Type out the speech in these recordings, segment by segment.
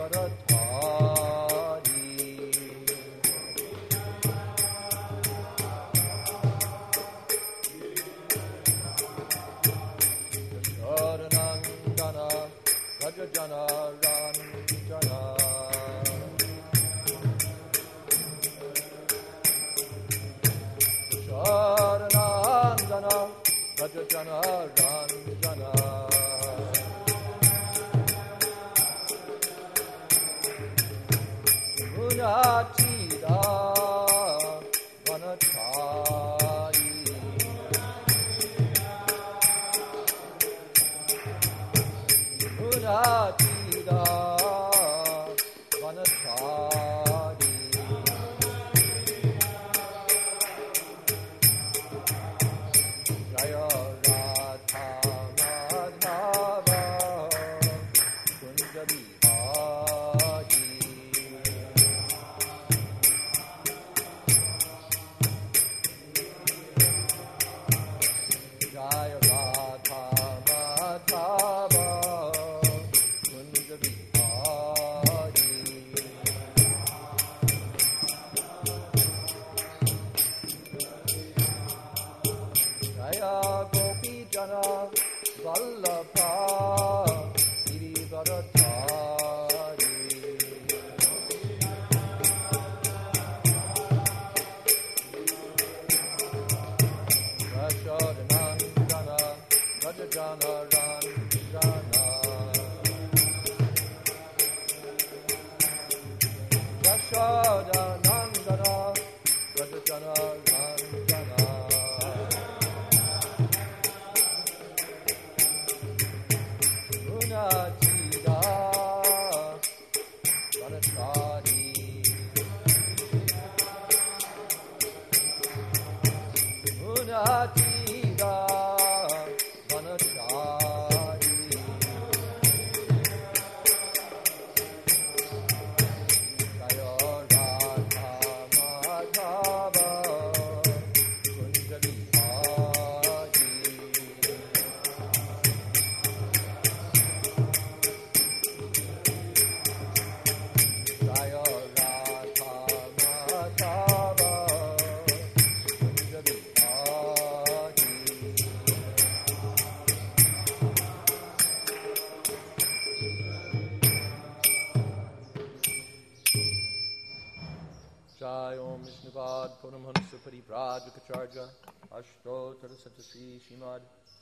Ashtotar Satasri Shrimad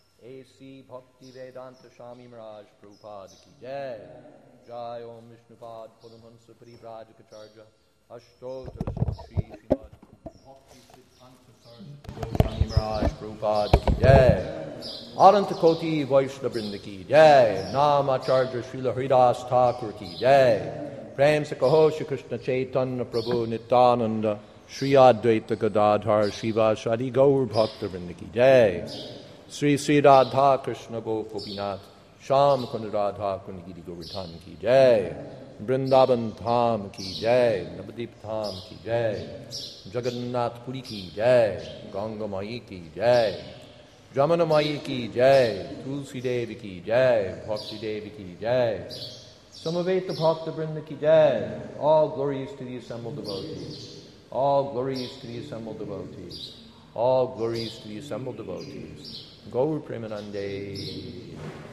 A.C. Bhakti Vedanta Swami Maharaj Prabhupada Ki Jai. Jai Om Vishnupad Paramhansa Parivrajacharya Ashtotar Satasri Shrimad Bhakti Vedanta Swami Maharaj Prabhupada Ki Jai. Ananta Koti Vaishnava Vrinda Ki Jai. Namacharya Srila Haridas Thakur Ki Jai. Prem Se Kaho Shri Krishna Chaitanya Prabhu Nityananda Shri Advaita Gadadhar Shiva Shadi Gaur Bhakta Vrinda Ki Jai. Sri Sri Radha Krishna Gopinath Sham Kund Radha Kund Giri Govardhan Ki Jai. Vrindavan Dham Ki Jai. Navadip Dham Ki Jai. Jagannath Puri Ki Jai. Ganga Mai Ki Jai. Jamana Mai Ki Jai. Tulsi Devi Ki Jai. Bhakti Devi Ki Jai. Samaveta Bhakta Vrinda Ki Jai. All glories to the assembled devotees. All glories to the assembled devotees. All glories to the assembled devotees. Gaur Premanande.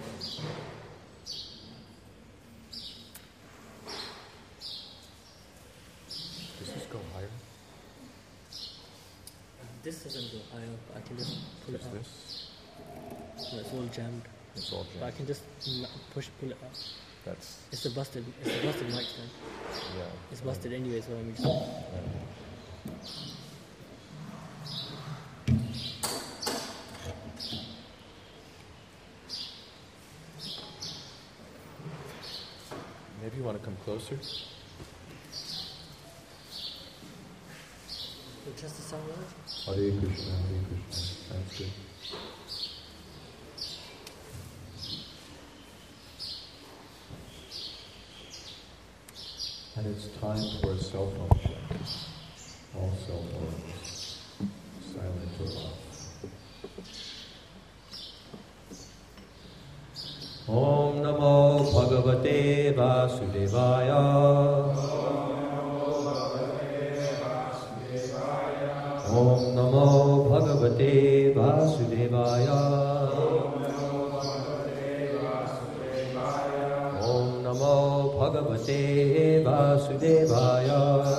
Does this go higher? This doesn't go higher. I can just pull it up. This? No, it's all jammed. It's all jammed. But I can just pull it up. That's... It's a busted mic stand. Yeah. It's busted anyway, so let me just... Maybe you want to come closer? Just the sound of it? Hare Krishna, Hare Krishna. That's good. And it's time for a cell phone check. All cell phones silent or off. Om Namo Bhagavate Bhagavate Vasudevaya. Om Namo Bhagavate Vasudevaya. Om Namo Bhagavate Vasudevaya.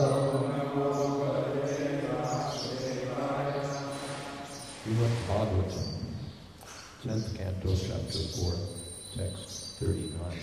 Srimad Bhagavatam, 10th Canto, Chapter 4, Text 39.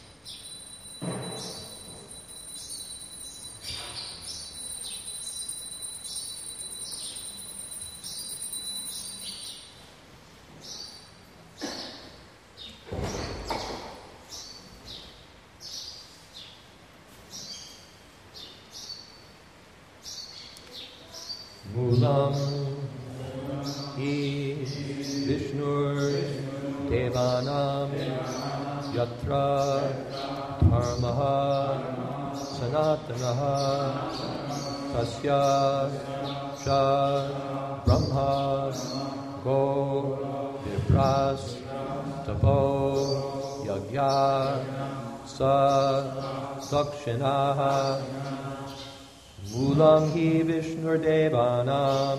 Mulam hi Vishnur Devanam Yatra Dharmaha Sanatanaha Tasya Cha Brahma Go Vipras Tapo Yagya Sa Dakshinaha Mulam hi Vishnur Devanam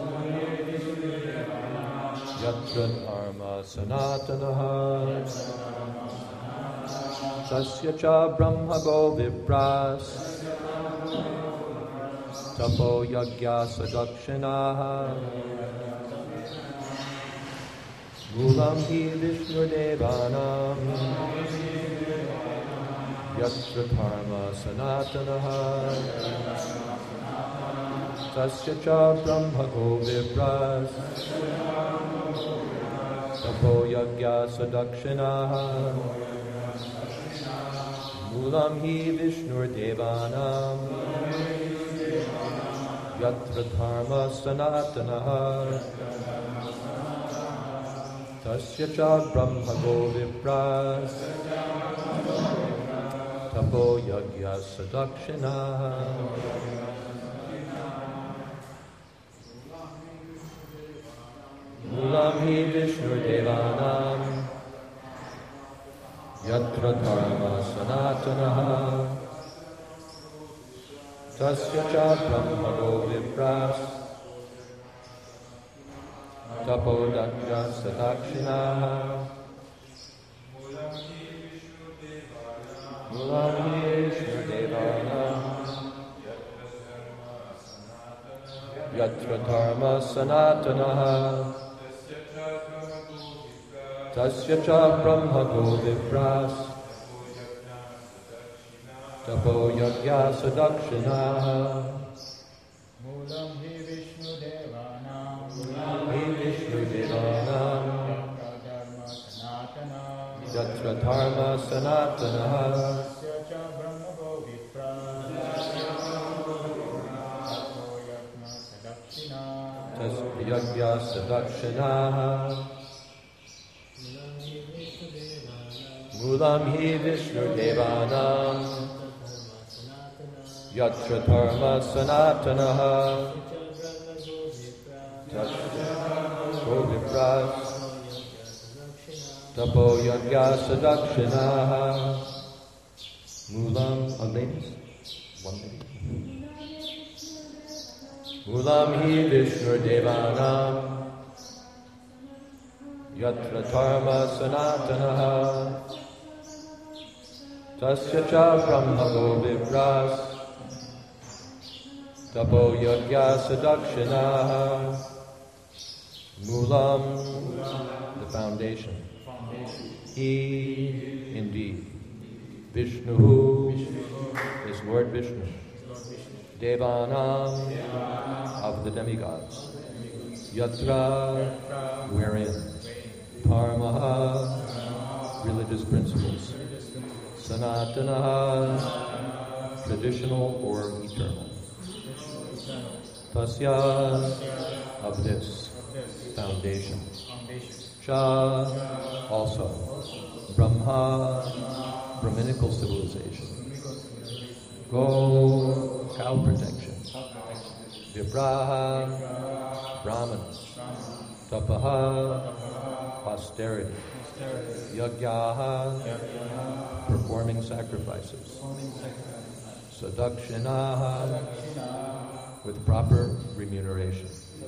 Yatra Dharma Sanatanaha Tasya Cha Brahma Go Vipras Tapo Yagya Sadakshinaha Mulam hi Vishnur Devanam Yatra Dharma Sanatanaha Tasya Cha Brahma Go Vipras Tapo Yagya Sadakshinaha Mulam hi Vishnur Devanam Yatra Dharma Sanatanaha Tasya Cha Brahma Go Vipras Tapo Yagya Sadakshinaha Mulam hi Vishnur Devanam Yatra Dharma Sanatanaha Tasya Cha Brahma Go Vipras Tapo Yagya Sadakshinaha Mulam hi Vishnur Devanam Yatra Dharma Sanatanaha Tasya Cha Brahma Go Vipras Tapo Yagya Sadakshinaha Mulam hi Vishnu Devanam Yatra Dharma Sanatanaha Tasya Cha Brahma Go Vipras Tasya Yagya Sadakshinaha Mulam hi Vishnu Devanam Yatra Dharma Sanatanaha Tasya Go Vipras Tapo Yagya Sadakshinaha Mulam, ladies, one lady. Mulam hi Vishnu Devanam Yatra Dharma Sanatanaha Tasya Cha Brahma Go Vipras Tapo Yagya Sadakshinaha Mulam, the foundation. He, indeed, Vishnu is Lord Vishnu, Devanam, of the demigods, Yatra, wherein, Dharmaha, religious principles, Sanatanaha, traditional or eternal, Tasya, of this, foundation, Cha, also, Brahma, Brahminical civilization, Go, cow protection, Vipraha, Brahmanas, Tapaha, austerity, Yajnaha, performing sacrifices. Sadakshinaha, with proper remuneration.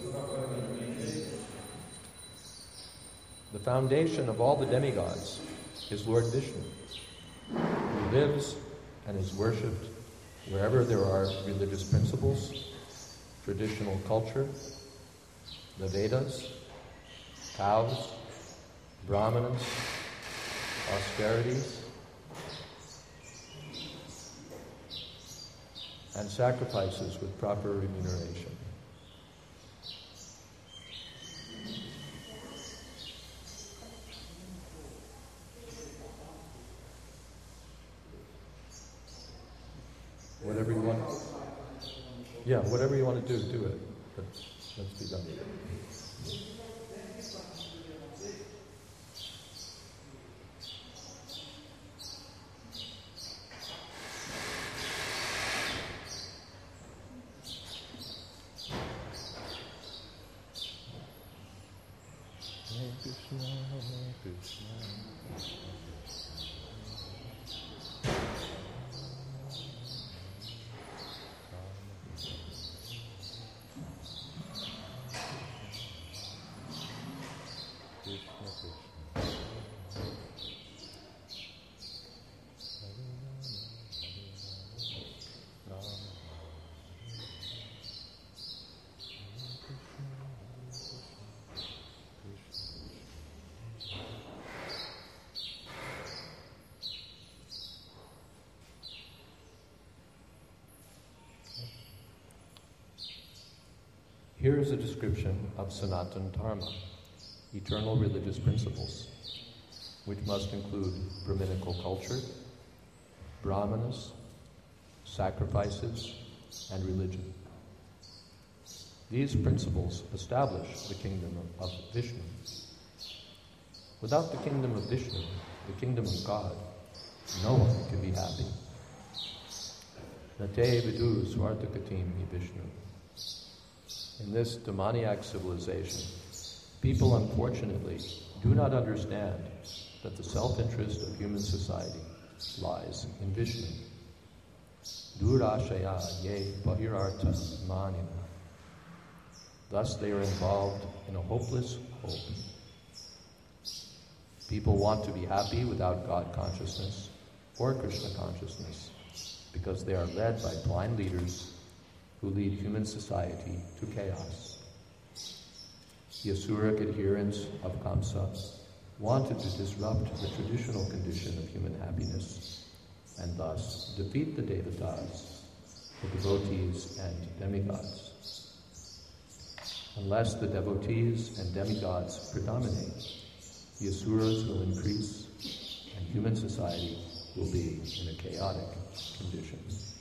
The foundation of all the demigods is Lord Vishnu, who lives and is worshipped wherever there are religious principles, traditional culture, the Vedas, cows, brahmanas, austerities, and sacrifices with proper remuneration. Whatever you want. Yeah, whatever you want to do, do it. But let's be done with it. Hare Krishna, Hare Krishna. Here is a description of Sanatana Dharma, eternal religious principles, which must include Brahminical culture, brahmanas, sacrifices, and religion. These principles establish the kingdom of Vishnu. Without the kingdom of Vishnu, the kingdom of God, no one can be happy. Nate vidu swartakatim Vishnu. In this demoniac civilization, people unfortunately do not understand that the self-interest of human society lies in Vishnu. Durashaya ye bahirartha manina. Thus they are involved in a hopeless hope. People want to be happy without God consciousness or Krishna consciousness because they are led by blind leaders who lead human society to chaos. The Asuric adherents of Kamsa wanted to disrupt the traditional condition of human happiness and thus defeat the Devatas, the devotees and demigods. Unless the devotees and demigods predominate, the Asuras will increase and human society will be in a chaotic condition.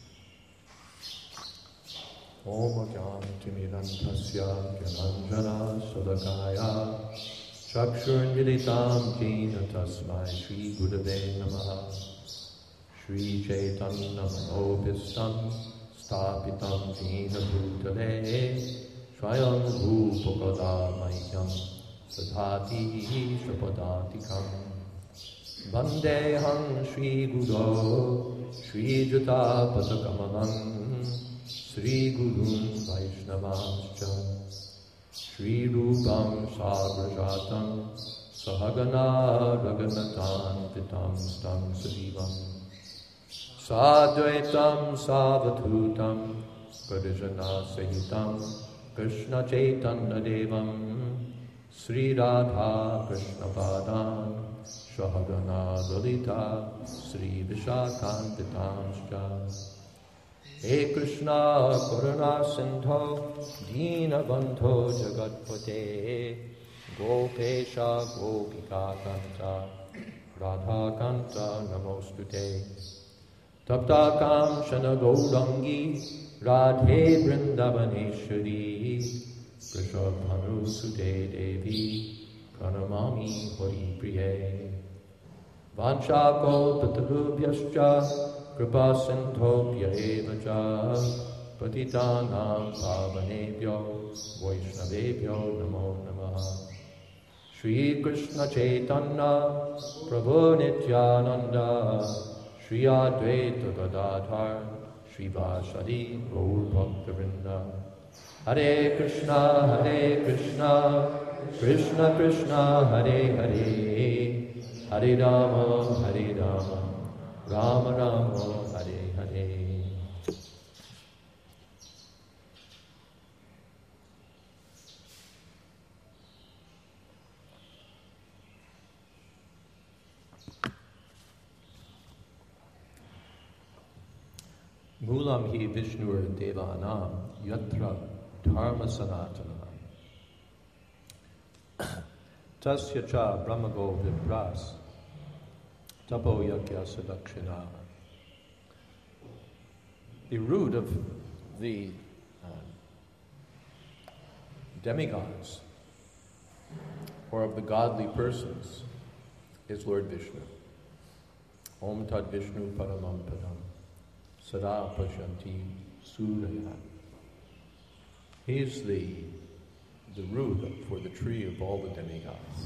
Om Ajnana-timirantasya Gyananjana Sadakaya Chakshurmilitam Jena Tasmai Shri Gurave Namaha Shri Chaitanya Manobhistam Stapitam Jena Bhutale Swayam Bhupakada Mahyam Sadhati Shapadhatikam Vandeham Shri Guru Shri Juta Padakamalam Sri Gurun Vaishnavascha Sri Rupam Sagrajatam Sahagana Raghunatan Vitam Stam Sadivam Sadvaitam Savadhutam Garijana Sahitam Krishna Chaitanya Devam Sri Radha Krishna Padan Sahagana Lalita Sri Vishakhantitamscha He Krishna Karuna Sindho Dina Bandho Jagatpate Gopesha Gopika Kanta Radha Kanta Namostute Tapta Kamshana Gaudangi Radhe Vrindavaneshwari Krishabhanu Sute Devi Pranamami Hari Priye Vancha Kalpatarubhyascha Kripa Sindhobhya Evacha Patitanam Pavanebhyo Vaishnavebhyo Namo Namaha Shri Krishna Chaitanya Prabhu Nityananda Shri Advaita Gadadhar Shri Vashadi Gaur Bhaktivinoda. Hare Krishna Krishna Krishna Hare Hare Hare Rama Rama Rama Hare Hare. Mulam hi Vishnur Devanam Yatra Dharma Sanatana Tasya cha Brahmago Vipras Tapo Yakya Sadakshina. The root of the demigods or of the godly persons is Lord Vishnu. Om Tad Vishnu Paramam Padam Sada Pashanti Suraya. He's the root for the tree of all the demigods.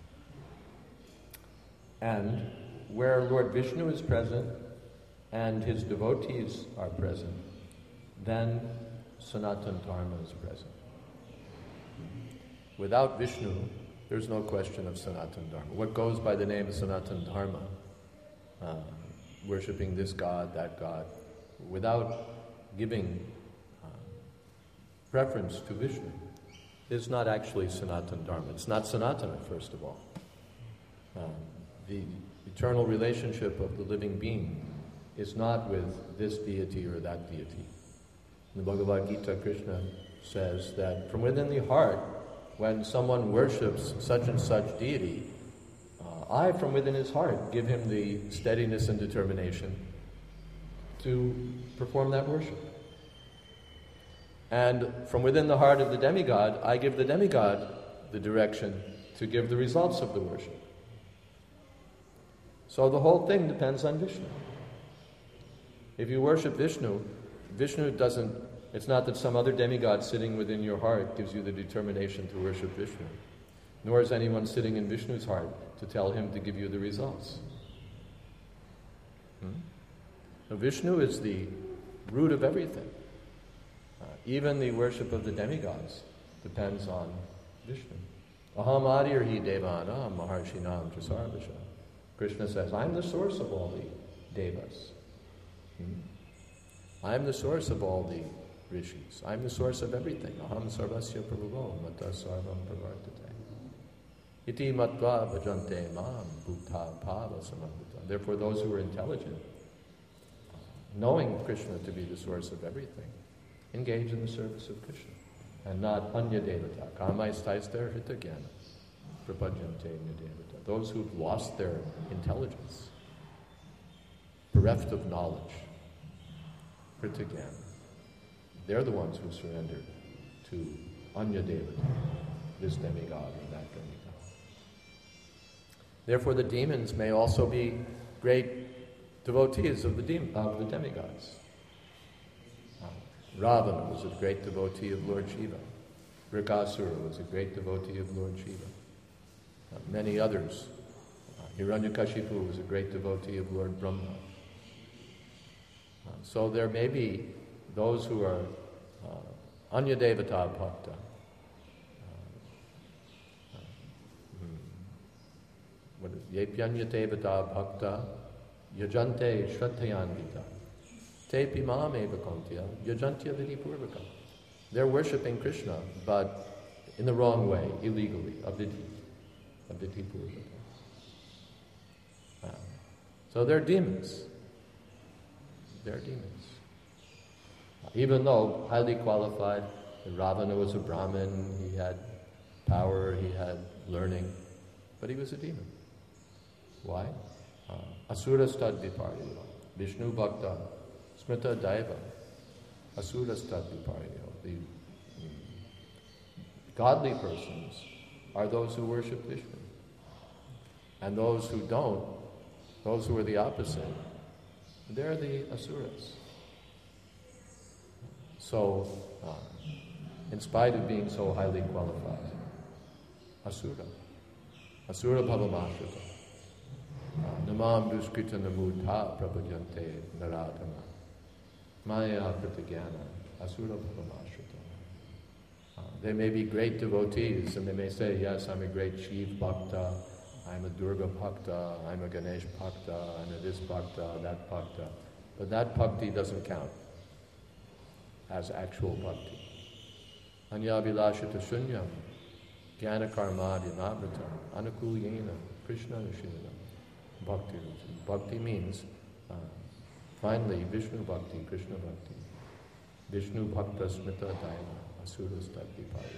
And where Lord Vishnu is present and his devotees are present, then Sanatana Dharma is present. Without Vishnu, there's no question of Sanatana Dharma. What goes by the name of Sanatana Dharma, worshipping this God, that God, without giving preference to Vishnu, is not actually Sanatana Dharma. It's not Sanatana, first of all. The eternal relationship of the living being is not with this deity or that deity. In the Bhagavad Gita, Krishna says that from within the heart, when someone worships such and such deity, I, from within his heart, give him the steadiness and determination to perform that worship. And from within the heart of the demigod, I give the demigod the direction to give the results of the worship. So the whole thing depends on Vishnu. If you worship Vishnu, Vishnu doesn't, it's not that some other demigod sitting within your heart gives you the determination to worship Vishnu. Nor is anyone sitting in Vishnu's heart to tell him to give you the results. So Vishnu is the root of everything. Even the worship of the demigods depends on Vishnu. Aham adir hi devanam maharshinam chasarvasha. Krishna says, I'm the source of all the devas. I'm the source of all the rishis. I'm the source of everything. Aham sarvasya prabhuvo mata sarvam pravartate. Iti matva bhajante mam bhuta bhava samavita. Therefore, those who are intelligent, knowing Krishna to be the source of everything, engage in the service of Krishna, and not anya devata. Kamais taistar hitagyana prapajante anya devata. Those who've lost their intelligence, bereft of knowledge, hitagyana, they're the ones who surrender to anya devata, this demigod or that demigod. Therefore, the demons may also be great devotees of the demigods. Ravana was a great devotee of Lord Shiva. Vrikasura was a great devotee of Lord Shiva. Many others. Hiranyakashipu was a great devotee of Lord Brahma. So there may be those who are anya devata bhakta. Yepyanya devata bhakta yajante shraddhayanvita. Tepi mam eva kontya yajantya vidi purvaka. They're worshipping Krishna, but in the wrong way, illegally, avidhi purvaka. So they're demons. They're demons. Even though highly qualified, Ravana was a Brahmin, he had power, he had learning, but he was a demon. Why? Asura stad viparyo, Vishnu bhakta, smrita daiva, asura stad viparyo. The godly persons are those who worship Vishnu. And those who don't, those who are the opposite, they're the asuras. So, in spite of being so highly qualified, asura. Asura Bhavamashrita. Namam Duskrita Namudha Prabhajante Naratama. Maya Pratigyana Asura Bhavamashrita. They may be great devotees and they may say, yes, I'm a great Shiv Bhakta, I'm a Durga Bhakta, I'm a Ganesh Bhakta, I'm a this Bhakta, that Bhakta. But that bhakti doesn't count as actual bhakti. Anyavilashita shunyam, jnana karmadya navratam, anukulyena, Krishna nishidam, bhakti. Bhakti means, finally, Vishnu bhakti, Krishna bhakti. Vishnu bhakta smita daina, asuras tadvipari.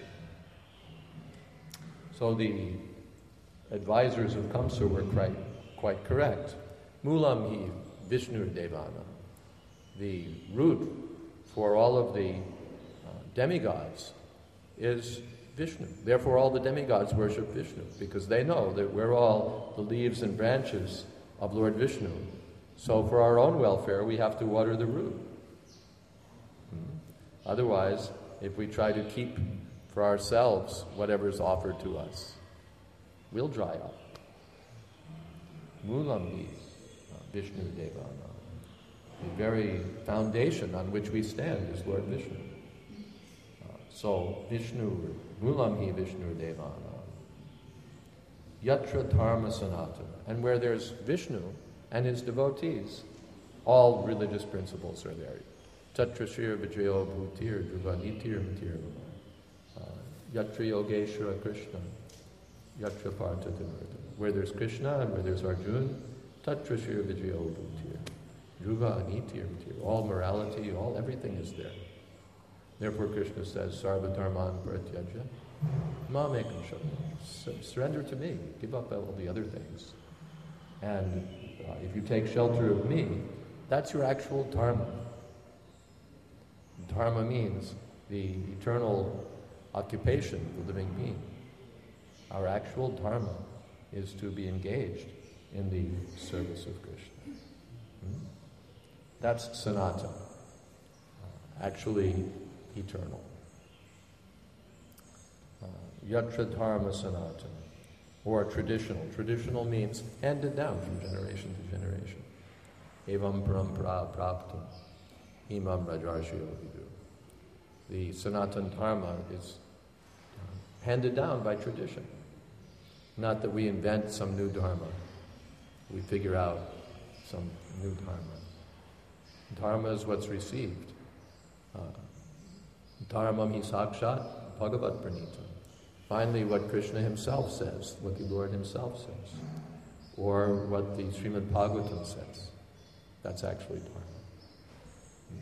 So the advisors of Kamsa were quite correct. Mulam hi Vishnu Devana. The root for all of the demigods is Vishnu. Therefore all the demigods worship Vishnu, because they know that we're all the leaves and branches of Lord Vishnu. So for our own welfare, we have to water the root. Otherwise, if we try to keep for ourselves whatever's offered to us, we'll dry up. Mulam hi Vishnu Devana. The very foundation on which we stand is Lord Vishnu. So Vishnu, Mulam hi Vishnu Devana. Yatra Dharma Sanatana. And where there's Vishnu and his devotees, all religious principles are there. Tatra Shir Vijaya Bhutir Dhruva Matir. Yatra Yogeshwara Krishna. Yatra Partha Dinardana. Where there's Krishna and where there's Arjuna, Tatra Shir Vijaya Bhutir. Dhruva Nitir Matir. All morality, everything is there. Therefore Krishna says, Sarva Dharman Parityajya, Ma Mekam Shabda. Surrender to me, give up all the other things. And if you take shelter of me, that's your actual dharma. Dharma means the eternal occupation of the living being. Our actual dharma is to be engaged in the service of Krishna. That's Sanatana, actually eternal. Yatra Dharma Sanatana, or traditional. Traditional means handed down from generation to generation. Evam parampara praptam, imam rajarshyo vidu. The Sanatana Dharma is handed down by tradition. Not that we invent some new dharma. We figure out some new dharma. Dharma is what's received. Dharmam hi sakshat bhagavat pranita. Finally, what Krishna himself says, what the Lord himself says, or what the Srimad Bhagavatam says. That's actually dharma.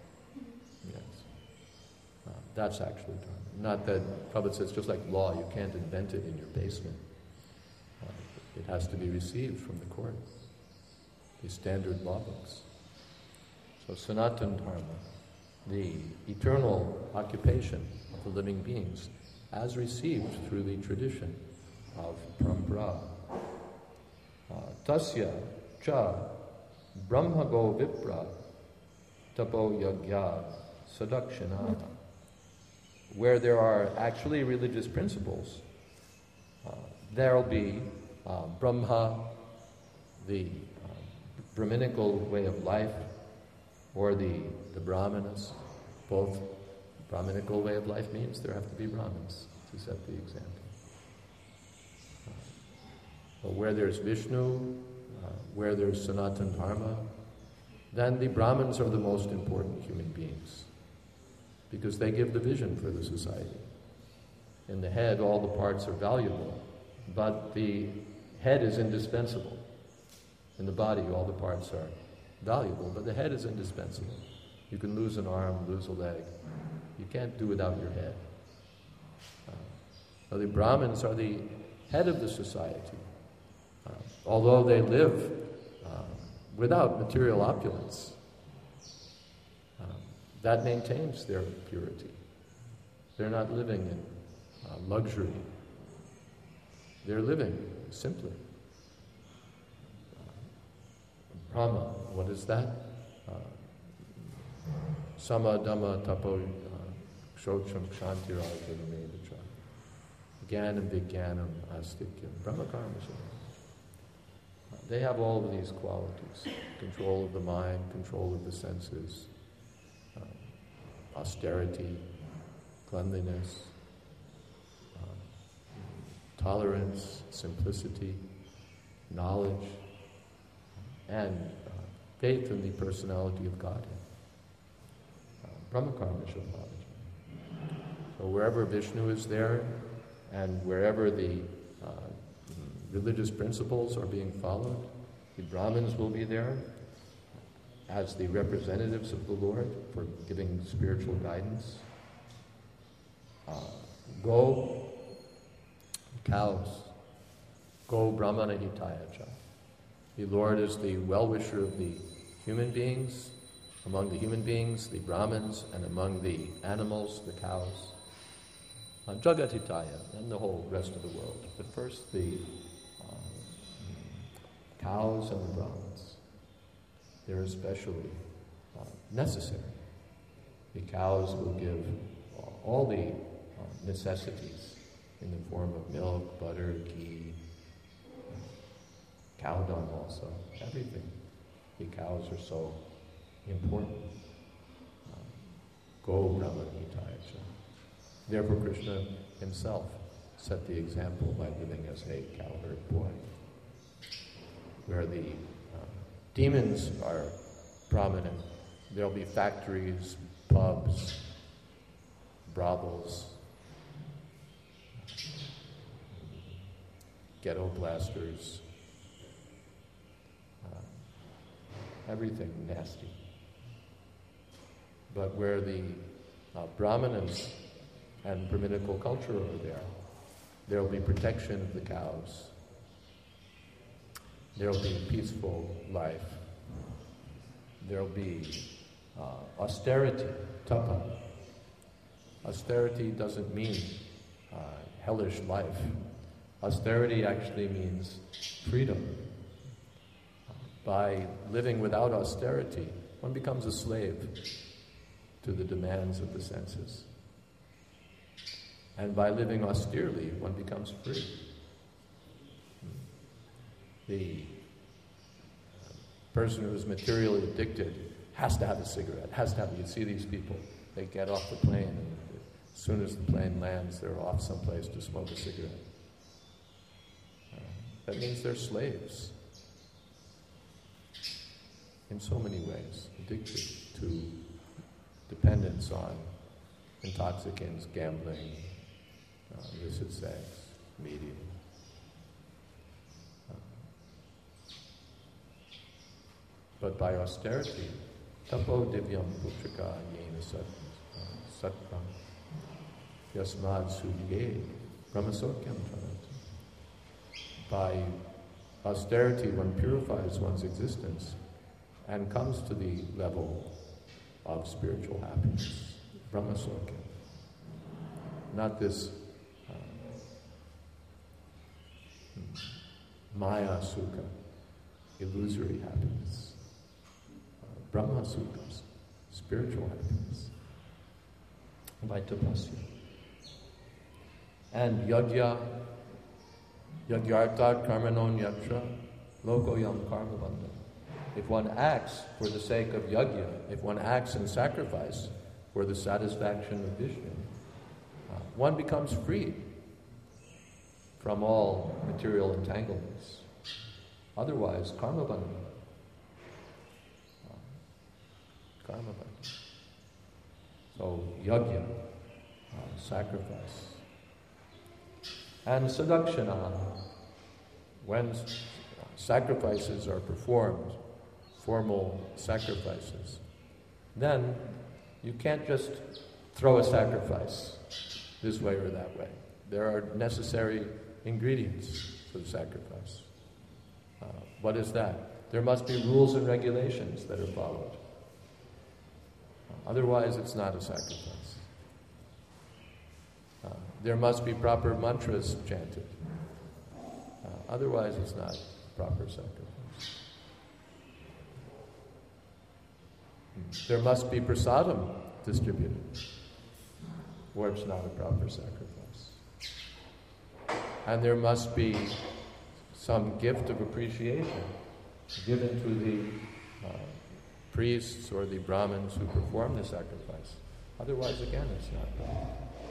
Yes. That's actually dharma. Not that Prabhupada says, just like law, you can't invent it in your basement. It has to be received from the court, the standard law books. So Sanatana Dharma, the eternal occupation of the living beings, as received through the tradition of parampara. Tasya cha brahmago vipra tapo yagya sadakshana. Where there are actually religious principles, there'll be Brahma, the Brahminical way of life, or the Brahmanas. Both Brahminical way of life means there have to be Brahmins, to set the example. But where there's Vishnu, where there's Sanatana Dharma, then the Brahmins are the most important human beings, because they give the vision for the society. In the head, all the parts are valuable, but the head is indispensable. In the body, all the parts are valuable, but the head is indispensable. You can lose an arm, lose a leg. You can't do without your head. So the Brahmins are the head of the society. Although they live without material opulence, that maintains their purity. They're not living in luxury. They're living simply. Brahma, what is that? Sama Dhamma Tapo Shocham Kshantirajamedatra. Jnanam Vijnanam Astikyam Brahmakarma. They have all of these qualities: control of the mind, control of the senses, austerity, cleanliness, tolerance, simplicity, knowledge, and faith in the personality of Godhead. Brahmakarma Shabhavajana. So wherever Vishnu is there, and wherever the religious principles are being followed, the Brahmins will be there as the representatives of the Lord for giving spiritual guidance. Go, cows. Go Brahmana Hitaya Cha. The Lord is the well-wisher of the human beings, among the human beings, the Brahmins, and among the animals, the cows. Jagat Hitaya, and the whole rest of the world. But first the cows and the Brahmins. They're especially necessary. The cows will give all the necessities in the form of milk, butter, ghee, cow dung also, everything. The cows are so important. Go Brahmana Hitaya Cha. Therefore Krishna himself set the example by living as a cowherd boy. Where the demons are prominent, there'll be factories, pubs, brothels, ghetto blasters, everything nasty. But where the Brahmanas and Brahminical culture are there will be protection of the cows. There'll be peaceful life. There'll be austerity, tapa. Austerity doesn't mean hellish life. Austerity actually means freedom. By living without austerity, one becomes a slave to the demands of the senses. And by living austerely, one becomes free. The person who is materially addicted has to have a cigarette, you see these people, they get off the plane, and as soon as the plane lands, they're off someplace to smoke a cigarette. That means they're slaves in so many ways, addicted to dependence on intoxicants, gambling, illicit sex, media. But by austerity, tapo divyam putrika yena satram yasmad sudye brahmasokyam pranati. By austerity, one purifies one's existence and comes to the level of spiritual happiness, brahmasokyam. Not this maya sukha, illusory happiness. Brahma Sukha, spiritual happiness, by tapasya. And yajna, yagyartat karmanon yatra, loko yam karma bandha. If one acts for the sake of yajna, if one acts in sacrifice for the satisfaction of Vishnu, one becomes free from all material entanglements. Otherwise, karma bandha. Karma bandha. So, yajna, sacrifice. And sadakshana, when sacrifices are performed, formal sacrifices, then you can't just throw a sacrifice this way or that way. There are necessary ingredients for the sacrifice. What is that? There must be rules and regulations that are followed. Otherwise, it's not a sacrifice. There must be proper mantras chanted. Otherwise, it's not proper sacrifice. There must be prasadam distributed, or it's not a proper sacrifice. And there must be some gift of appreciation given to the priests or the Brahmins who perform the sacrifice. Otherwise, again, it's not done.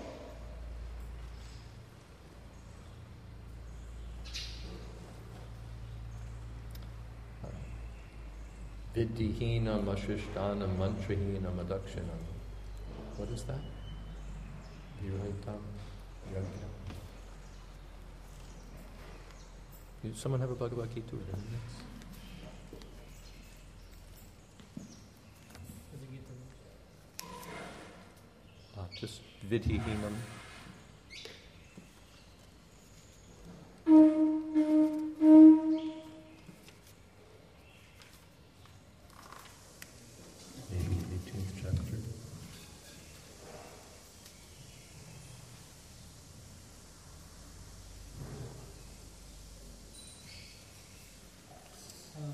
Viddihinam ashishtanam mantrahinam adakshinam. What is that? Viraitam yajna. Did someone have a Bhagavad Gita with them? Just viddihinam. Maybe 18th chapter. Um,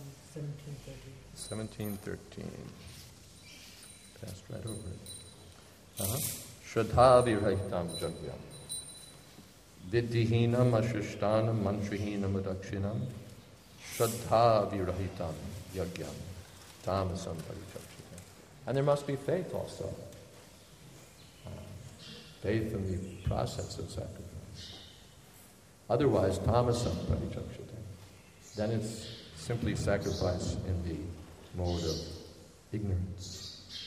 1713. Passed right over it. Shraddha viraitam jagyam. Viddihinam ashishtanam mantrahinam adakshinam. Shraddha virahitam yagyam. Tamasam parichakshita. And there must be faith also. Faith in the process of sacrifice. Otherwise, tamasam parichakshita. Then it's simply sacrifice in the mode of ignorance.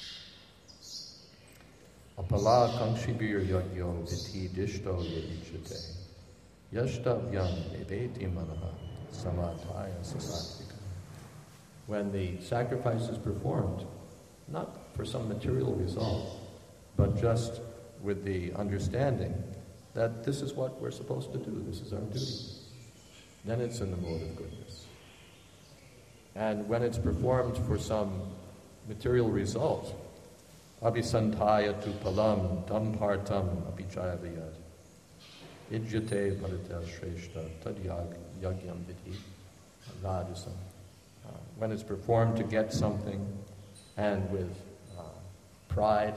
Apala kankshibir yagyo viti dishto yadichate. Yashtavyam eveti manaha samadhaya sasatvika. When the sacrifice is performed, not for some material result, but just with the understanding that this is what we're supposed to do, this is our duty, then it's in the mode of goodness. And when it's performed for some material result, abhisantaya tu palam dambhartam apichayavayad ijyate bharatel shreshta tad yagyam vidhi radhasam. When it's performed to get something and with pride,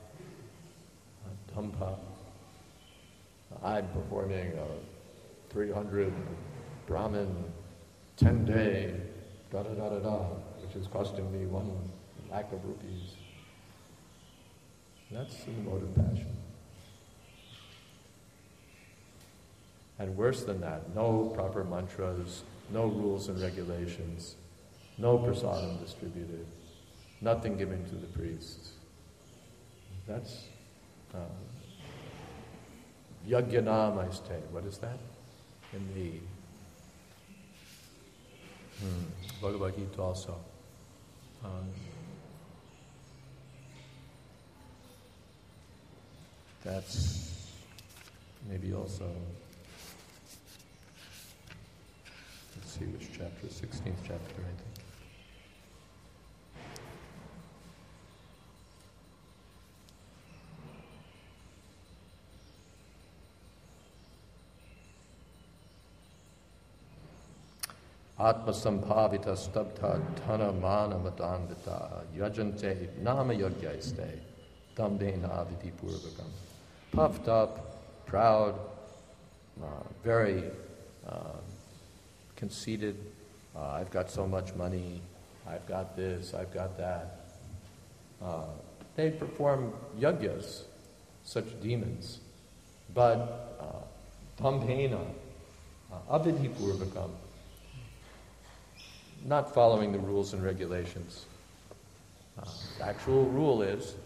dambha, I'm performing a 300 Brahmin 10-day da-da-da-da-da, which is costing me 1 lakh of rupees. That's in the mode of passion. And worse than that, no proper mantras, no rules and regulations, no prasadam distributed, nothing given to the priests. That's yajna maiste. What is that? In the Bhagavad Gita also. That's maybe also, let's see which chapter, 16th chapter, I think. Atma sambhavita stabdha dhana mana madandita yajante nama yagyaiste damdena aviti purvakam. Puffed up, proud, very conceited. I've got so much money, I've got this, I've got that. They perform yagyas, such demons, but dambhena avidhi purvakam, not following the rules and regulations. The actual rule is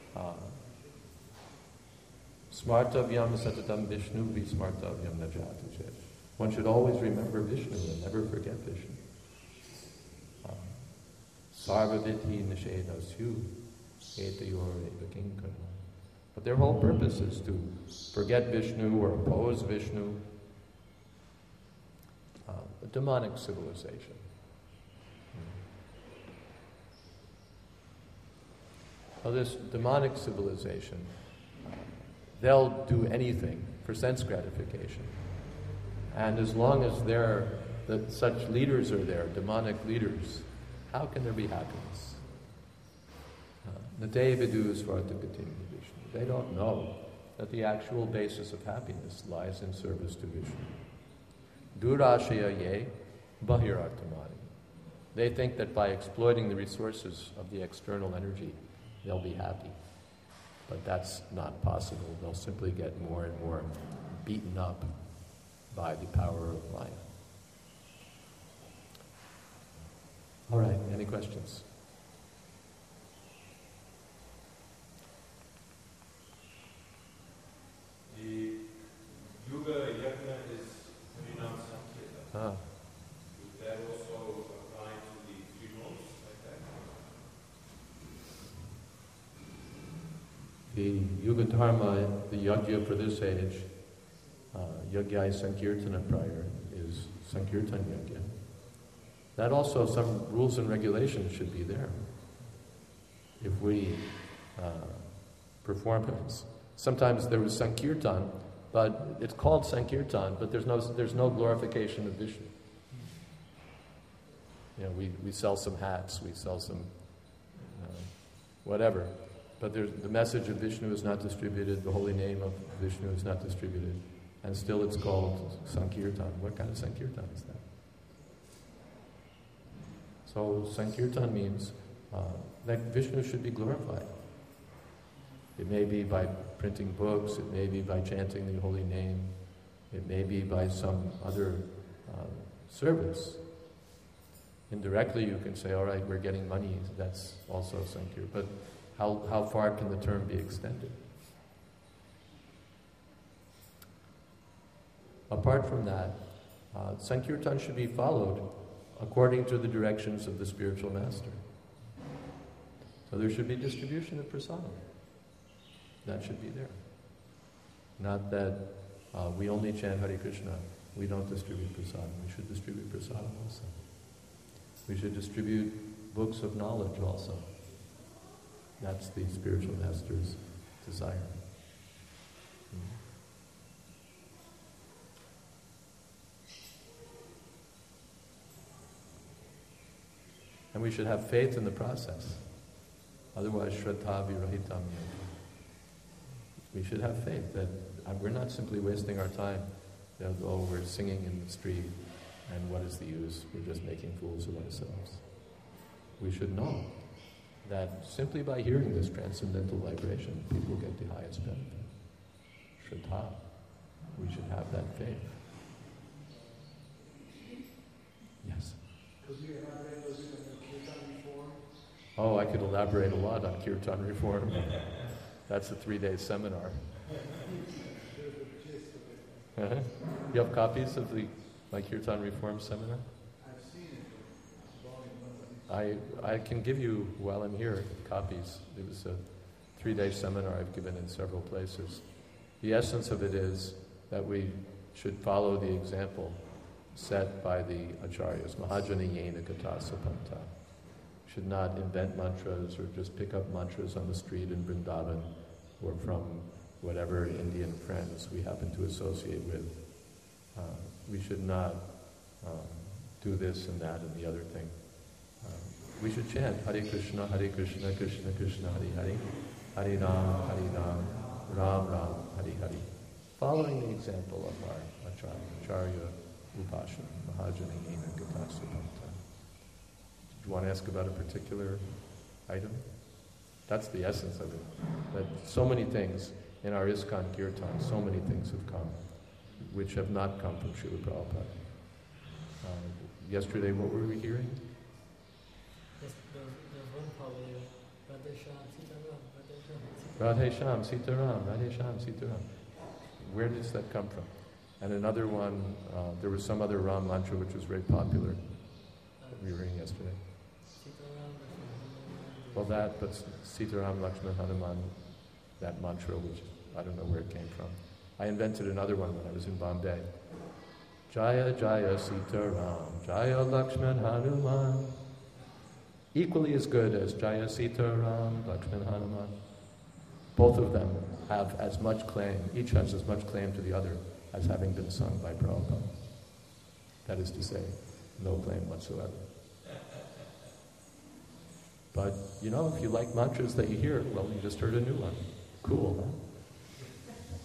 smartavyam satatam Vishnu vismartavyam najatachet. One should always remember Vishnu and never forget Vishnu. Sarvavidhi nishedasyu etayor evakinkana. But their whole purpose is to forget Vishnu or oppose Vishnu. A demonic civilization. Well, this demonic civilization, they'll do anything for sense gratification. And as long as such leaders are there, demonic leaders, how can there be happiness? They don't know that the actual basis of happiness lies in service to Vishnu. Durashaya ye bahirartamani. They think that by exploiting the resources of the external energy, they'll be happy. But that's not possible. They'll simply get more and more beaten up by the power of Maya. All right, any questions? The Yuga Yajna is Harinam Sankirtan. Would that also apply to the funerals like that? The Yuga Dharma, the Yajna for this age, Yajna Sankirtana prior, is Sankirtan Yajna. That also, some rules and regulations should be there. If we perform, sometimes there was Sankirtan, but it's called Sankirtan, but there's no glorification of Vishnu. You know, we sell some hats, we sell some whatever, but the message of Vishnu is not distributed, the holy name of Vishnu is not distributed, and still it's called Sankirtan. What kind of Sankirtan is that? So Sankirtan means that Vishnu should be glorified. It may be by printing books, it may be by chanting the holy name, it may be by some other service. Indirectly you can say, all right, we're getting money, that's also Sankirtan. But how far can the term be extended? Apart from that, Sankirtan should be followed according to the directions of the spiritual master. So there should be distribution of prasadam. That should be there. Not that we only chant Hare Krishna, we don't distribute prasadam. We should distribute prasadam also. We should distribute books of knowledge also. That's the spiritual master's desire. And we should have faith in the process. Otherwise, Shraddha Virahitam Yanta. We should have faith that we're not simply wasting our time. We're singing in the street, and what is the use? We're just making fools of ourselves. We should know that simply by hearing this transcendental vibration, people get the highest benefit. Shraddha. We should have that faith. Yes? Could you elaborate a little bit on the Kirtan reform? Oh, I could elaborate a lot on Kirtan reform. That's a 3-day seminar. You have copies of my Kirtan reform seminar? I've seen it. I can give you, while I'm here, copies. It was a 3-day seminar I've given in several places. The essence of it is that we should follow the example set by the acharyas, Mahajana Yena Kata Sapanta. Should not invent mantras or just pick up mantras on the street in Vrindavan or from whatever Indian friends we happen to associate with. We should not do this and that and the other thing. We should chant Hare Krishna, Krishna Krishna, Hare Hare, Hare Ram, Ram Ram, Hare Hare. Following the example of our Acharya Upasha, Mahajana Yena Gata Sapanta. Do you want to ask about a particular item? That's the essence of it. That so many things in our ISKCON Kirtan, so many things have come, which have not come from Srila Prabhupada. Yesterday, what were we hearing? There's one part where Radhe Sham, Sitaram, Radhe Sham, Sitaram. Where does that come from? And another one, there was some other Ram mantra which was very popular that we were hearing yesterday. Well, that, but Sitaram, Lakshman, Hanuman, that mantra, which I don't know where it came from. I invented another one when I was in Bombay. Jaya Jaya Sitaram, Jaya Lakshman Hanuman. Equally as good as Jaya Sitaram, Lakshman Hanuman. Both of them have as much claim, each has as much claim to the other as having been sung by Prabhupada. That is to say, no claim whatsoever. But, you know, if you like mantras that you hear, well, you just heard a new one. Cool, huh?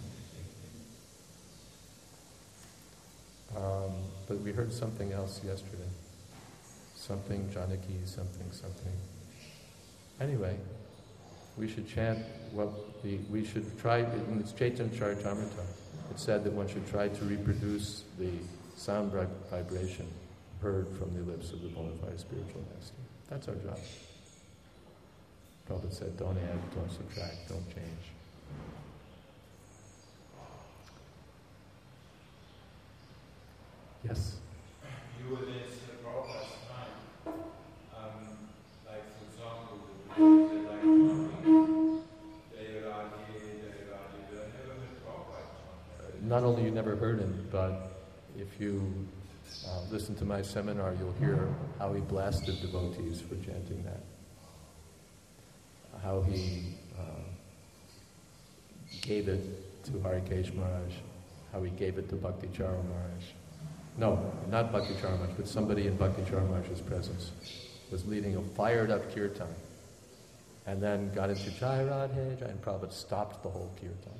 But we heard something else yesterday. Something Janaki, something. Anyway, we should chant we should try, in its Chaitanya Charitamrita, it said that one should try to reproduce the sound vibration heard from the lips of the bona fide spiritual master. That's our job. Prabhupada said, don't add, don't subtract, don't change. Yes? You were there at Prabhupada's time. Like, for example, the like chanting, Devaradi, I never heard Prabhupada chant. Not only you never heard him, but if you listen to my seminar, you'll hear how he blasted devotees for chanting that. How he gave it to Harikesh Maharaj, how he gave it to Bhakti Chara Maharaj. No, not Bhakti Chara Maharaj, but somebody in Bhakti Chara Maharaj's presence was leading a fired up kirtan, and then got into Jai Radhe Jai, and Prabhupada stopped the whole kirtan.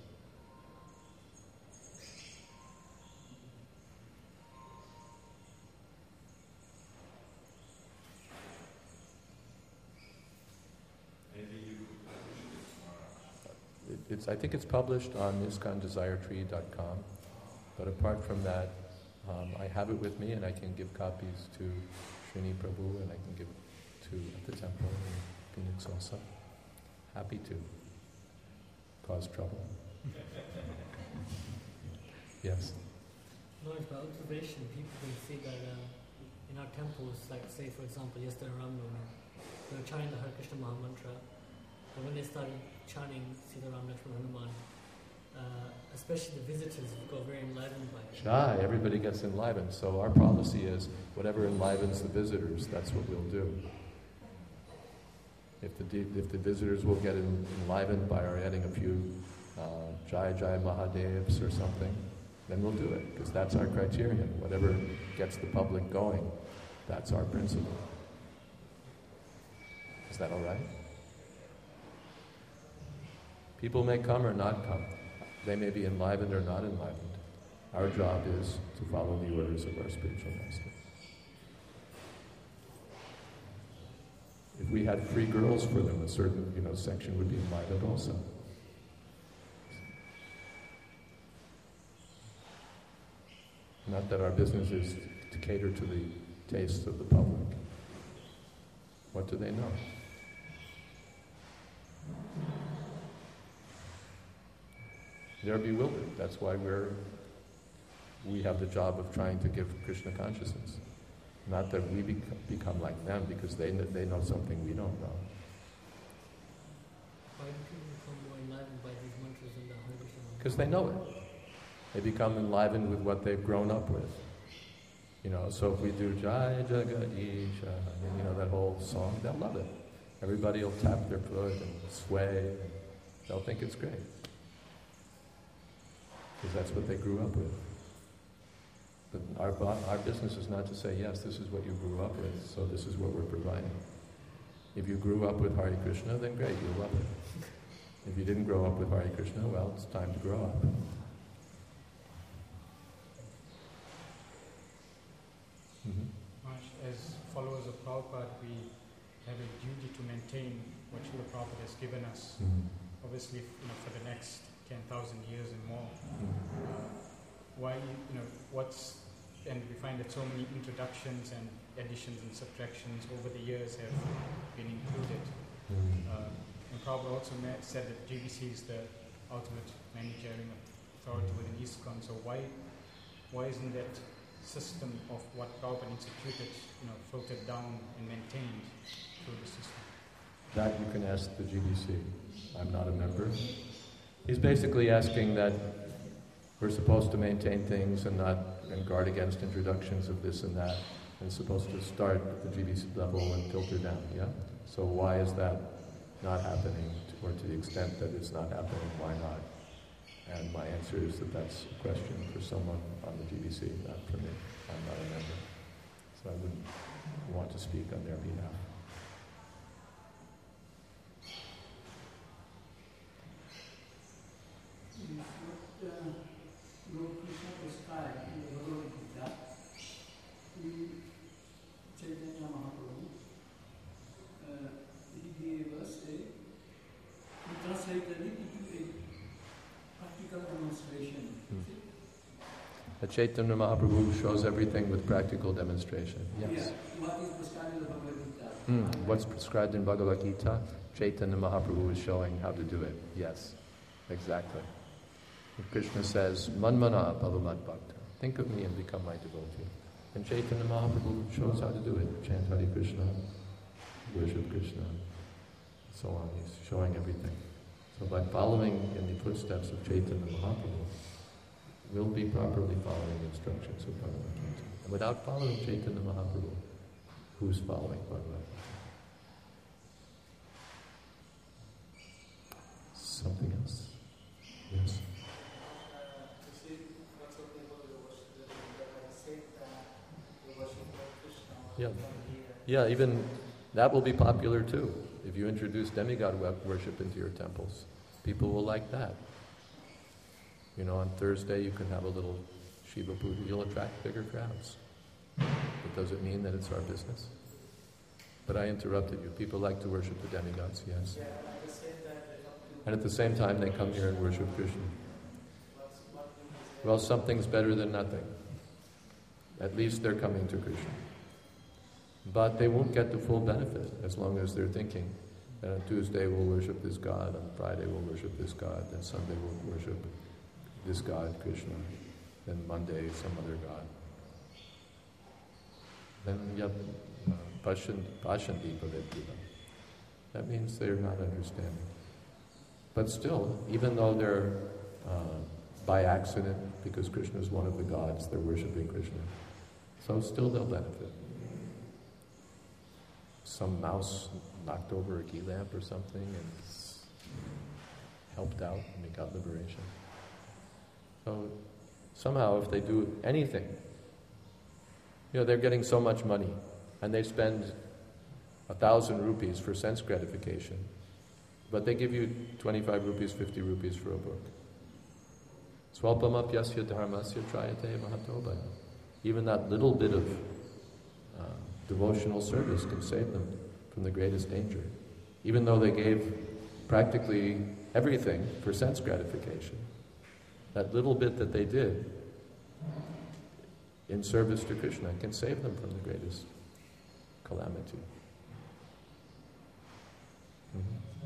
I think it's published on ISKCONDesiretree.com, but apart from that, I have it with me, and I can give copies to Srini Prabhu, and I can give it to at the temple in Phoenix also. Happy to cause trouble. Yes? No, it's by observation. People can see that in our temples, like say for example yesterday in Ramnavami, they were chanting the Hare Krishna Maha Mantra, but when they started chanting Sita Ram Lakshmana Hanuman, especially the visitors got very enlivened by it. Shy, everybody gets enlivened. So our policy is, whatever enlivens the visitors, that's what we'll do. If the visitors will get enlivened by our adding a few Jai Jai Mahadevs or something, then we'll do it, because that's our criterion. Whatever gets the public going, that's our principle. Is that all right? People may come or not come. They may be enlivened or not enlivened. Our job is to follow the orders of our spiritual master. If we had free girls for them, a certain section would be enlivened also. Not that our business is to cater to the tastes of the public. What do they know? They're bewildered. That's why we have the job of trying to give Krishna consciousness. Not that we become like them, because they know something we don't know. Why do people become more enlivened by these mantras and the Hare Krishna Maha? Because they know it. They become enlivened with what they've grown up with. So if we do Jai Jagadisha, that whole song, they'll love it. Everybody will tap their foot and sway, and they'll think it's great. Because that's what they grew up with. But our business is not to say, yes, this is what you grew up with, so this is what we're providing. If you grew up with Hare Krishna, then great, you'll love it. If you didn't grow up with Hare Krishna, well, it's time to grow up. As followers of Prabhupada, we have a duty to maintain what Srila Prabhupada has given us. Obviously, for the next 10,000 years and more. And we find that so many introductions and additions and subtractions over the years have been included. And Prabhupada also said that GBC is the ultimate managerial authority within ISKCON. So why isn't that system of what Prabhupada instituted, filtered down and maintained through the system? That you can ask the GBC. I'm not a member. He's basically asking that we're supposed to maintain things and guard against introductions of this and that, and it's supposed to start at the GBC level and filter down, yeah? So why is that not happening, or to the extent that it's not happening, why not? And my answer is that that's a question for someone on the GBC, not for me. I'm not a member, so I wouldn't want to speak on their behalf. Lord Krishna prescribed in the Bhagavad Gita Chaitanya, it is a practical demonstration. The Chaitanya Mahaprabhu shows everything with practical demonstration. Yes. Yeah. What is prescribed in the Bhagavad Gita? What's prescribed in Bhagavad Gita? Chaitanya Mahaprabhu is showing how to do it. Yes, exactly. And Krishna says, Manmana Bhavamat Bhakta. Think of me and become my devotee. And Chaitanya Mahaprabhu shows how to do it. Chant Hare Krishna, worship Krishna, so on. He's showing everything. So by following in the footsteps of Chaitanya Mahaprabhu, we'll be properly following the instructions of Bhagavad Gita. And without following Chaitanya Mahaprabhu, who's following Bhagavad Gita? Something else? Yes? Yeah, even that will be popular too. If you introduce demigod worship into your temples, people will like that. You know, on Thursday you can have a little Shiva Puja, you'll attract bigger crowds. But does it mean that it's our business? But I interrupted you. People like to worship the demigods, yes. And at the same time they come here and worship Krishna. Well, something's better than nothing. At least they're coming to Krishna. But they won't get the full benefit as long as they're thinking that on Tuesday we'll worship this God, on Friday we'll worship this God, then Sunday we'll worship this God, Krishna, then Monday some other God. Then Pashanti Bhavedita. That means they're not understanding. But still, even though they're by accident, because Krishna is one of the gods, they're worshipping Krishna, so still they'll benefit. Some mouse knocked over a ghee lamp or something and helped out and they got liberation. So somehow if they do anything, you know, they're getting so much money and they spend 1,000 rupees for sense gratification, but they give you 25 rupees, 50 rupees for a book. Swalpamapyasya dharmasya trayate mahatobaya. Even that little bit of devotional service can save them from the greatest danger. Even though they gave practically everything for sense gratification, that little bit that they did in service to Krishna can save them from the greatest calamity. Mm-hmm.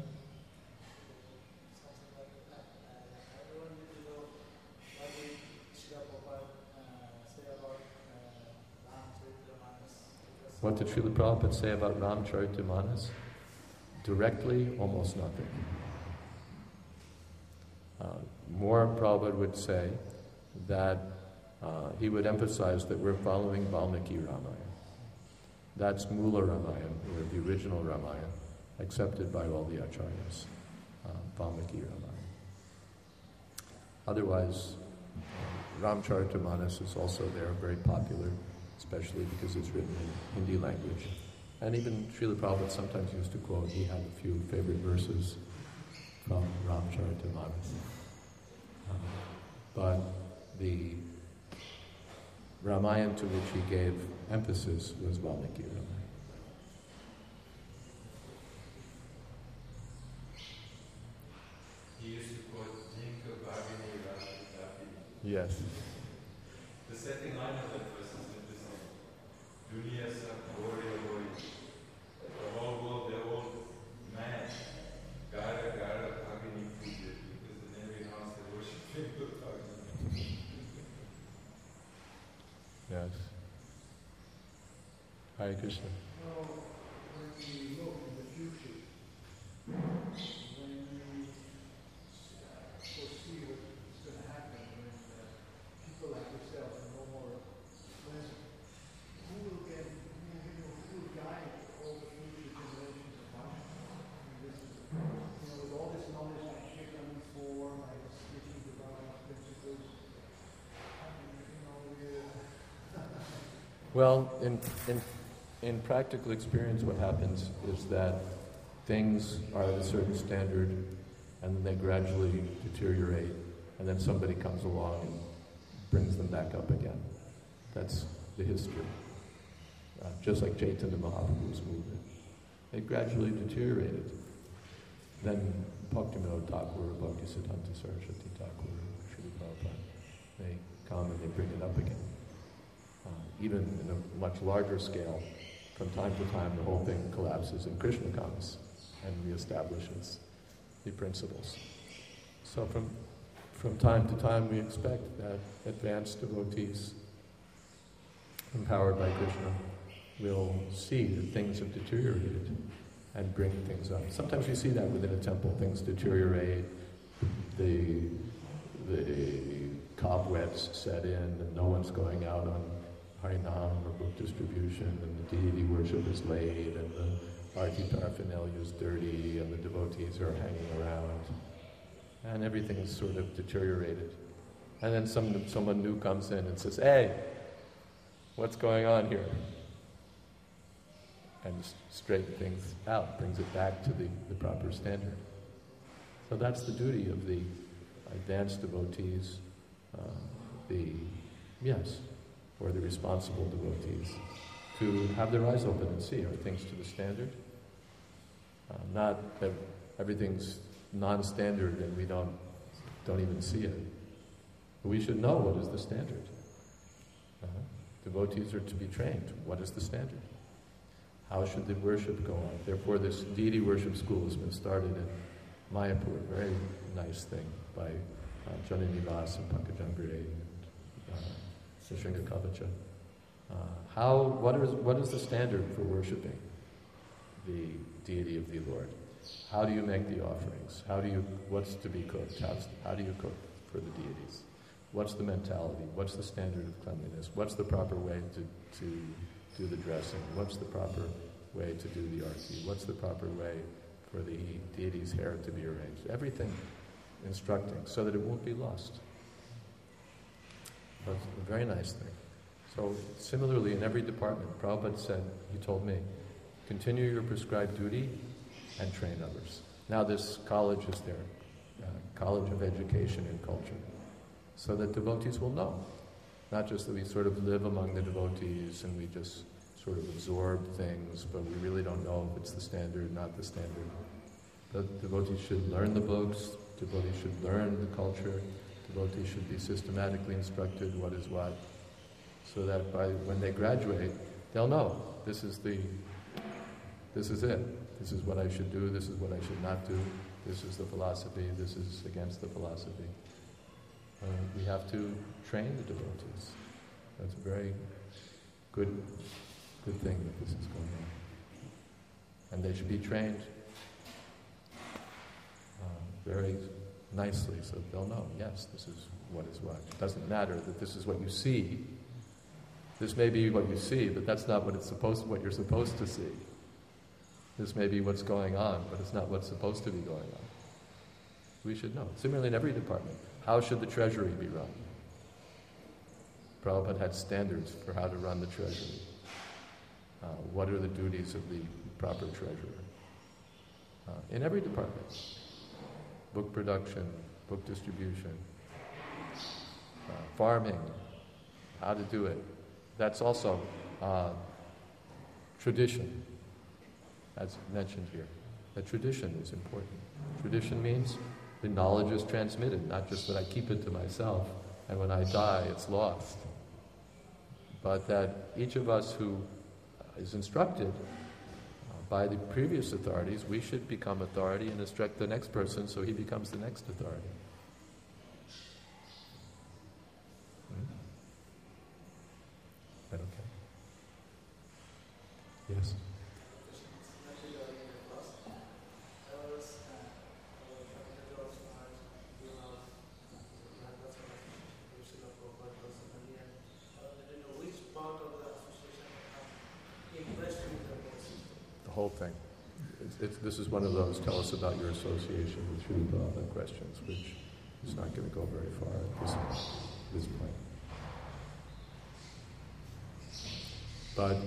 What did Srila Prabhupada say about Ramcharitamanas? Directly, almost nothing. More Prabhupada would say that he would emphasize that we're following Valmiki Ramayana. That's Mula Ramayana, or the original Ramayana, accepted by all the acharyas, Valmiki Ramayana. Otherwise, Ramcharitamanas is also there, very popular, especially because it's written in Hindi language. And even Srila Prabhupada sometimes used to quote, he had a few favorite verses from Ramcharitamanas. But the Ramayana to which he gave emphasis was Valmiki Ramayana. He used to quote Jinka Bhagini Rashi. Yes. The second line of that verse is interesting. Dunya sab gori gori. The whole world, they're all mad. Gara gara Bhagini Puja. Because in every house they worship Jinka Bhagini. Yes. Hare Krishna. Now, when we look in the future, when we foresee what's going to happen when people like yourself are no more present, who will guide all the future generations of Bhakti? This is, with all this knowledge like Shaitan before, like speaking the Bhagavad principles, Well, in practical experience, what happens is that things are at a certain standard, and then they gradually deteriorate, and then somebody comes along and brings them back up again. That's the history. Just like Chaitanya Mahaprabhu's movement. It gradually deteriorated. then Bhaktivinoda Thakur, Bhaktisiddhanta Saraswati Thakur, Srila Prabhupada, they come and they bring it up again. Even in a much larger scale, from time to time the whole thing collapses and Krishna comes and reestablishes the principles. So from time to time we expect that advanced devotees, empowered by Krishna, will see that things have deteriorated and bring things up. Sometimes you see that within a temple, things deteriorate, the cobwebs set in, and no one's going out on Harinam or book distribution, and the deity worship is laid, and the arti paraphernalia is dirty, and the devotees are hanging around, and everything is sort of deteriorated. And then someone new comes in and says, "Hey, what's going on here?" And straighten things out, brings it back to the proper standard. So that's the duty of the advanced devotees, or the responsible devotees, to have their eyes open and see, are things to the standard? Not that everything's non-standard and we don't even see it. But we should know what is the standard. Devotees are to be trained. What is the standard? How should the worship go on? Therefore, this deity worship school has been started in Mayapur, a very nice thing, by Janani Vas and Pankajangre and Srisringa Kavacha. What is the standard for worshiping the deity of the Lord? How do you make the offerings? What's to be cooked? How do you cook for the deities? What's the mentality? What's the standard of cleanliness? What's the proper way to do the dressing? What's the proper way to do the arti? What's the proper way for the deity's hair to be arranged? Everything instructing so that it won't be lost. That's a very nice thing. So similarly in every department, Prabhupada said, he told me, continue your prescribed duty and train others. Now this college is there, College of Education and Culture, so that devotees will know. Not just that we sort of live among the devotees and we just sort of absorb things, but we really don't know if it's the standard, not the standard. The devotees should learn the books, devotees should learn the culture, devotees should be systematically instructed what is what, so that when they graduate, they'll know this is it. This is what I should do, this is what I should not do, this is the philosophy, this is against the philosophy. We have to train the devotees. That's a very good thing that this is going on. And they should be trained very nicely so that they'll know, yes, this is what is what. It doesn't matter that this is what you see. This may be what you see, but that's not what you're supposed to see. This may be what's going on, but it's not what's supposed to be going on. We should know. Similarly in every department. How should the treasury be run? Prabhupada had standards for how to run the treasury. What are the duties of the proper treasurer? In every department. Book production, book distribution, farming, how to do it. That's also tradition, as mentioned here. That tradition is important. Tradition means the knowledge is transmitted, not just that I keep it to myself and when I die it's lost. But that each of us who is instructed by the previous authorities, we should become authority and instruct the next person so he becomes the next authority. Is that okay? Yes? Whole thing. This is one of those, tell us about your association with Srila Prabhupada questions, which is not going to go very far at this point. But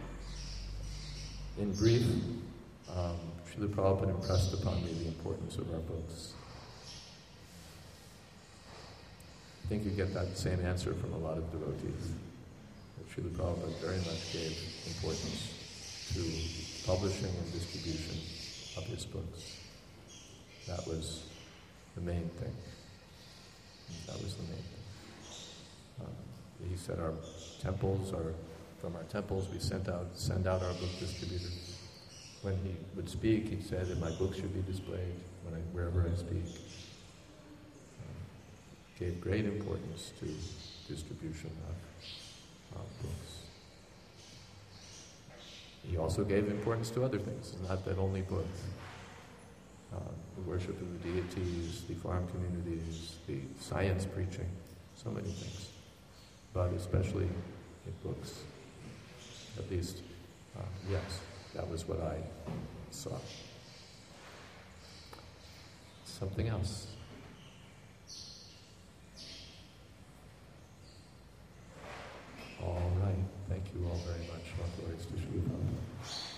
in brief, Srila Prabhupada impressed upon me the importance of our books. I think you get that same answer from a lot of devotees. That Srila Prabhupada very much gave importance to publishing and distribution of his books. That was the main thing. That was the main thing. He said our temples are, from our temples we send out our book distributors. When he would speak, he said that my book should be displayed wherever I speak. Gave great importance to distribution of books. He also gave importance to other things, not that only books. The worship of the deities, the farm communities, the science preaching, so many things. But especially in books. At least, yes, that was what I saw. Something else. All right. Thank you all very much. All glories to Srila Prabhupada.